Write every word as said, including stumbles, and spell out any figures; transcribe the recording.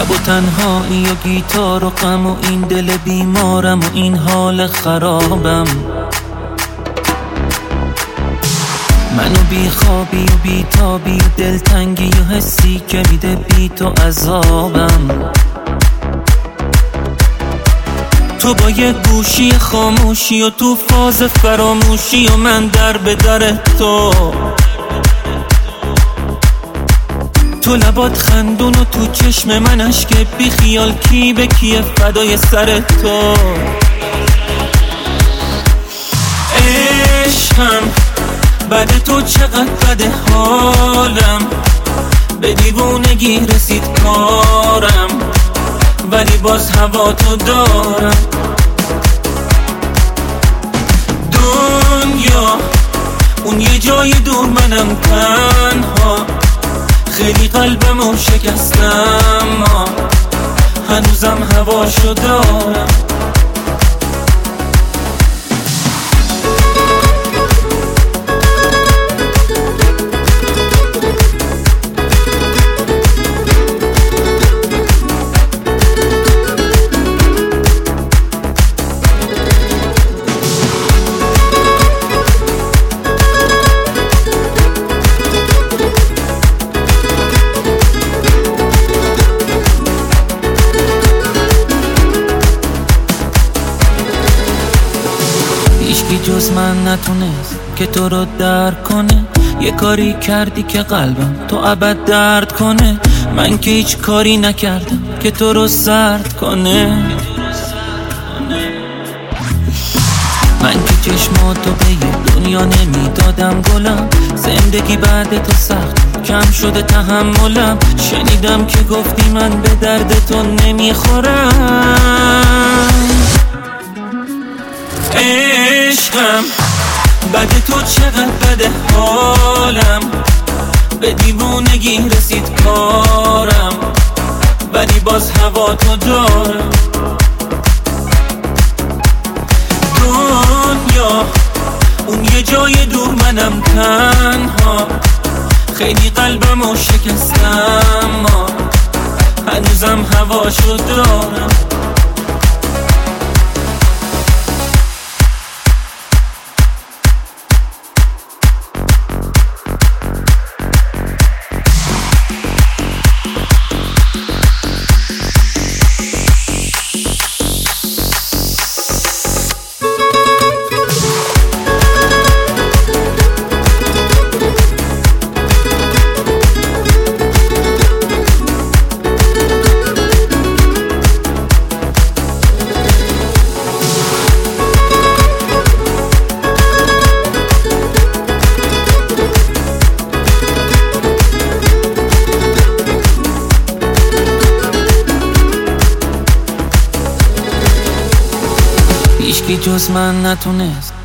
شب و تنهایی و گیتار و غم و این دل بیمارم و این حال خرابم. منو بی خوابی و بی تابی و دلتنگی و حسی که میده بی تو عذابم. تو با یه گوشی خاموشی و تو فاز فراموشی و من در به در تو. تو لبات خندون و تو چشم من اشک بی خیال کی به کیه فدای سر تو. عشقم بعد تو چقدر بده حالم، به دیوونگی رسید کارم ولی باز هوا تو دارم. دنیا اون یه جای دور منم تنها، خیلی قلبمو شکستم ما هنوزم هواشو دارم. هیچکی جز من نتونست که تو رو درک کنه. یه کاری کردی که قلبم تو ابد درد کنه. من که هیچ کاری نکردم که تو رو سرد کنه. من که چشماتو به یه دنیا نمیدادم گلم. زندگی بعد تو سخت کم شده تحملم. شنیدم که گفتی من به درد تو نمیخورم. عشقم بعد تو چقدر بده حالم، به دیوونگی رسید کارم ولی باز هوا تو دارم. دنیا اون یه جای دور منم تنها، خیلی قلبمو شکستم ما هنوزم هواشو دارم. هیچکی جز من نتونست